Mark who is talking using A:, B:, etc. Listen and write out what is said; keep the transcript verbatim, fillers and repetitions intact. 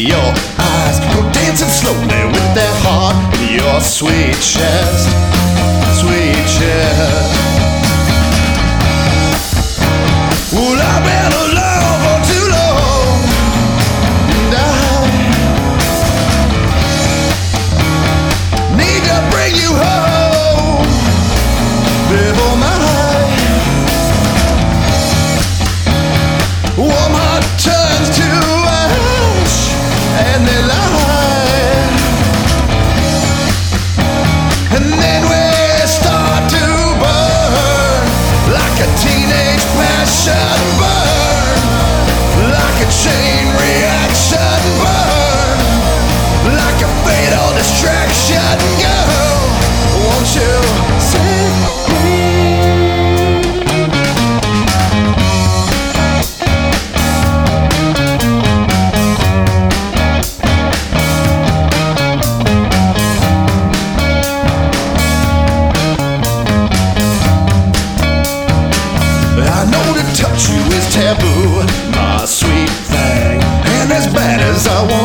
A: your eyes go dancing slowly with their heart in your sweet chest, sweet chest. Well, I've been alone for too long, and I need to bring you home before my warm heart turns to ash and they lie, and then we start to burn like a teenage passion, burn like a chain reaction, burn like a fatal distraction. Girl, won't you set me? I know to touch you is taboo, my sweet thing, and as bad as I want